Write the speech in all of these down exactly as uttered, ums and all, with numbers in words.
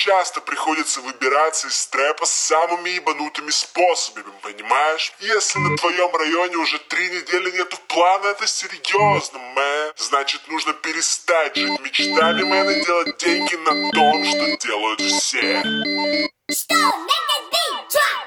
часто приходится выбираться из трэпа самыми ебанутыми способами, понимаешь? Если на твоем районе уже три недели нету плана, это серьезно, мэн. Значит, нужно перестать жить мечтами, мэн, и делать деньги на том, что делают все. Что? Make that beat drop.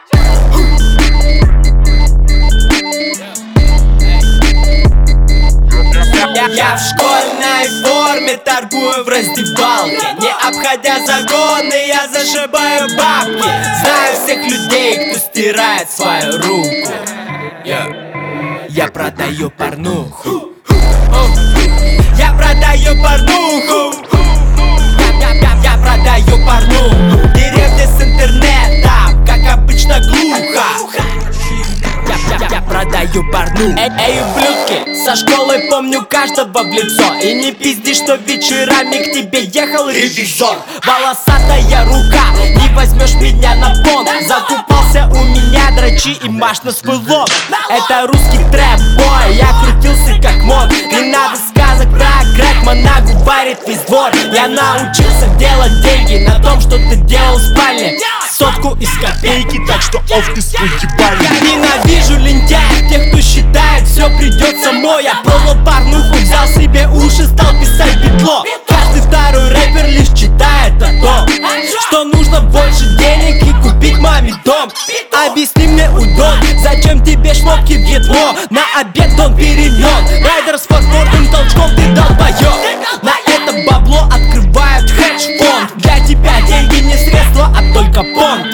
Я, я в школьной форме торгую в раздевалке. Не обходя загоны, я зашибаю бабки. Знаю всех людей, кто стирает свою руку. yeah. Я продаю порнуху. Я продаю порнуху. Я, я, я, я продаю порнуху. Деревня с интернетом, как обычно, глухо. Я, я, я продаю порну. Эй, эй, ублюдки, со школы помню каждого в лицо. И не пизди, что вечерами к тебе ехал ревизор. Волосатая рука, не возьмешь меня на понт. Закупался у меня дрочи и маш на свой лоб. Это русский трэп-бой, я крутился как мог. Не надо сказок про грег, манагу варит весь двор. Я научился делать деньги на том, что ты делал в спальне. Сотку из копейки, так что оф ты свой ебальник. Я ненавижу лентяев, тех, кто считает, все придет само. Я продал порнуху, взял себе уши, стал писать битло. Каждый второй рэпер лишь читает о том, что нужно больше денег и купить маме дом. Объясни мне, удон, зачем тебе шмотки в Вьетмо? На обед дон перемен, райдер с фосфорным толчком, ты долбоёб. На это бабло открывают хедж-фонд. Для тебя деньги не средства, а только понт.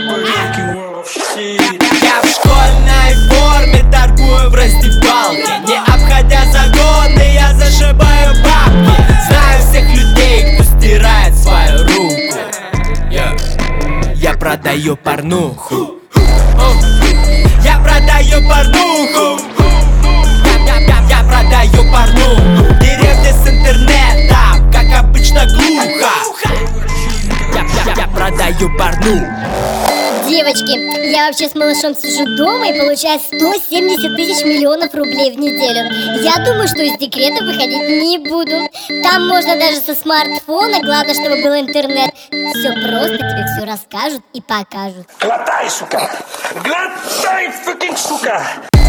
Я в школьной форме торгую в раздевалке. Не обходя загоны, я зашибаю бабки. Знаю всех людей, кто стирает свою руку. yeah. Я продаю порнуху. Я продаю порнуху. Я, я, я, я продаю порнуху. Деревня с интернетом, как обычно, глухо. Я, я, я продаю порнуху. Девочки, я вообще с малышом сижу дома и получаю сто семьдесят тысяч миллионов рублей в неделю. Я думаю, что из декрета выходить не буду. Там можно даже со смартфона, главное, чтобы был интернет. Все просто, тебе все расскажут и покажут. Глотай, сука! Глотай, фукинг, сука!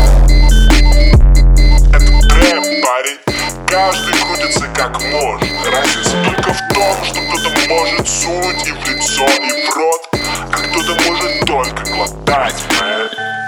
Это трэп, парень. Каждый крутится как может. Разница только в том, что кто-то может сунуть и в лицо, и в рот, а кто-то может только глотать, мэн.